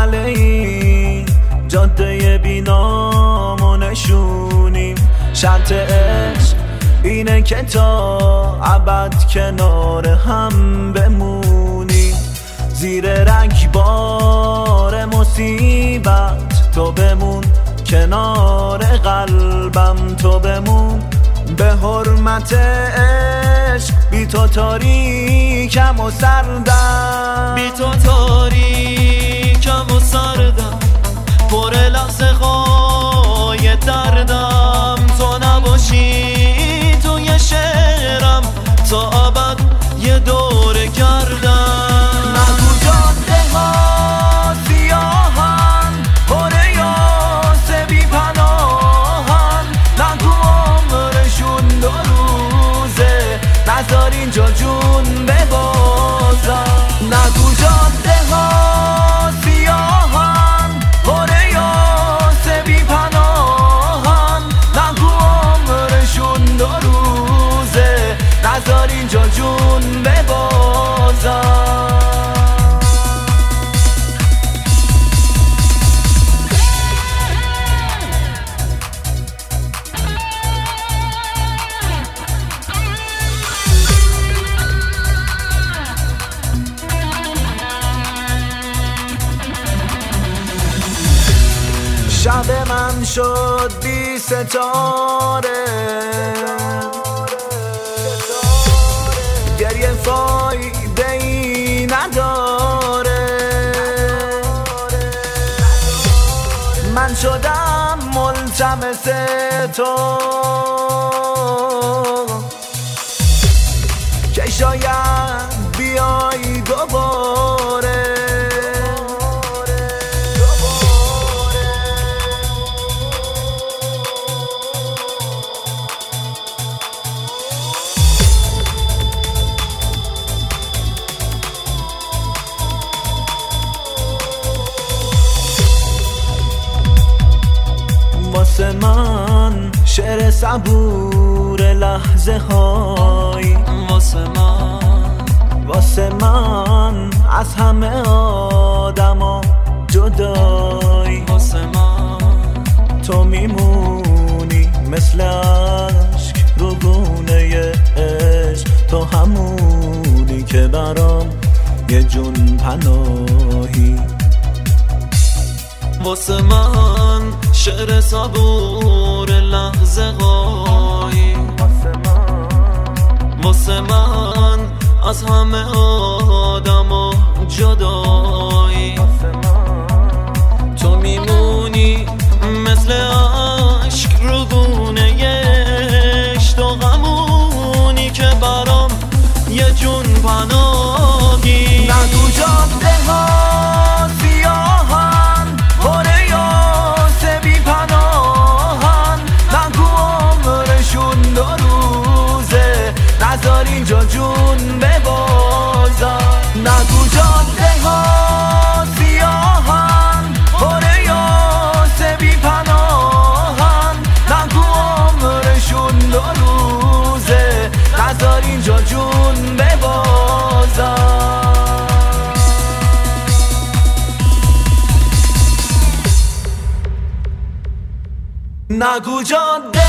ای جاده بینام و نشونیم. شرط عشق اینه که تا ابد کنار هم بمونیم. زیر رگبار مصیبت تو بمون، کنار قلبم تو بمون. به حرمت عشق بی تو تاریکم و سردم، بی تو تاریکم و سردم، پر لحظه های دردم. تو نباشی توی شعرم تا ابد یه دور گردم. نگو جاده ها سیاهن، پر یاس بی پناهن. نگو عمرشون 2 روزه، نذار اینجا جون ببازن. نگو جاده ها سیاهن، پر یاس بی پناهن. نگو عمرشون 2 روزه، نذار اینجا جون ببازن. شب من شد بی ستاره، گریه فایده ای نداره. من شدم ملتمس تو که شاید بیای دوباره. واسه من شعر صبور لحظه های، واسه من از همه آدما جدایی. واسه من تو میمونی مثل عشق رو گونه عشق. تو همونی که برام یه جون پناهی. واسه من شعر صبور لحظه هایی، واسه من از همه آدما جدایی. تو میمونی مثل عشق رو گونه عشق. تو غمونی که برام یه جون پناهی. نگو جاده ها سیاهن، پر یاس بی پناهن. نگو عمرشون 2 روزه، نذار اینجا جون ببازن. نگو جاده ها سیاهن، پر یاس بی پناهن. نگو عمرشون 2 روزه، نذار اینجا جون ببازن. نگو جاده